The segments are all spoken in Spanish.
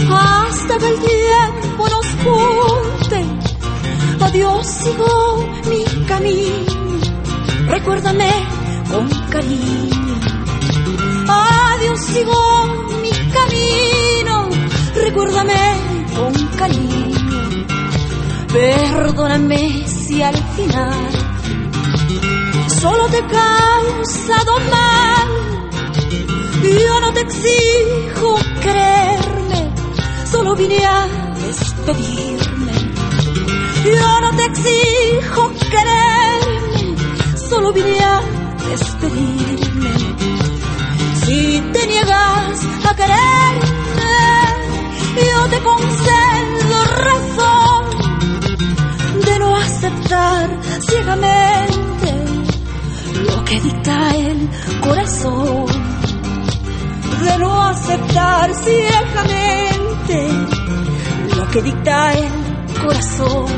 hasta que el tiempo nos junte. Adiós, sigo mi camino, recuérdame con cariño. Adiós, sigo mi camino, recuérdame con cariño. Perdóname si al final solo te he causado mal. Yo no te exijo creerme, solo vine a despedirme. Yo no te exijo quererme, solo vine a despedirme. Si te niegas a quererme, yo te concedo razón de no aceptar ciegamente lo que dicta el corazón. De no aceptar ciegamente lo que dicta el corazón.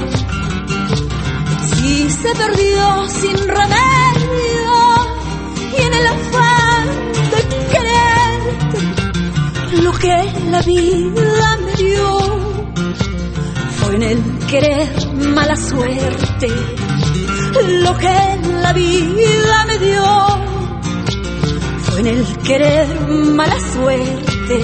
Si se perdió sin remedio y en el afán de quererte, lo que la vida me dio fue en el querer mala suerte. Lo que la vida me dio fue en el querer mala suerte.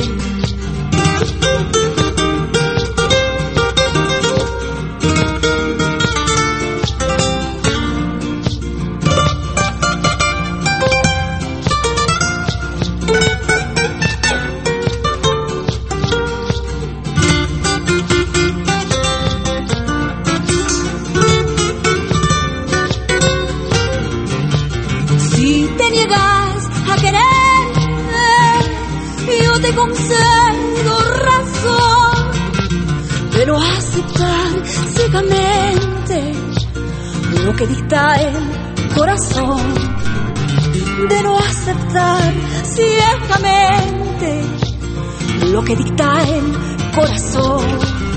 Si te niegas a quererme, yo te concedo razón de no aceptar ciegamente lo que dicta el corazón. De no aceptar ciegamente lo que dicta el corazón.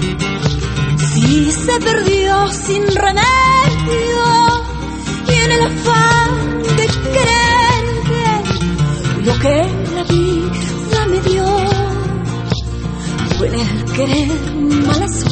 Si se perdió sin remedio y en el afán de quererte, lo que la vida me dio fue en el querer mala suerte.